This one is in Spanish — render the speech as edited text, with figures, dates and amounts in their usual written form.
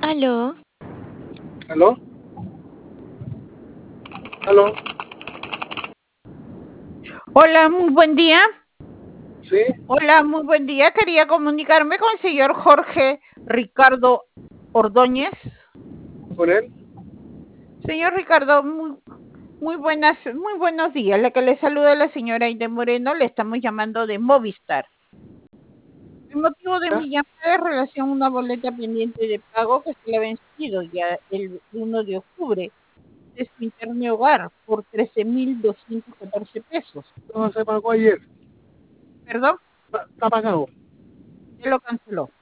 Aló. ¿Aló? ¿Aló? Hola, muy buen día. ¿Sí? Hola, muy buen día. Quería comunicarme con el señor Jorge Ricardo Ordóñez. ¿Con él? Señor Ricardo, muy buenos días. La que le saluda la señora Aide Moreno, le estamos llamando de Movistar. El motivo de mi llamada es relación a una boleta pendiente de pago que se le ha vencido ya el 1 de octubre de su internet hogar por 13.214 pesos. No, se pagó ayer. ¿Perdón? Está pagado. Se lo canceló.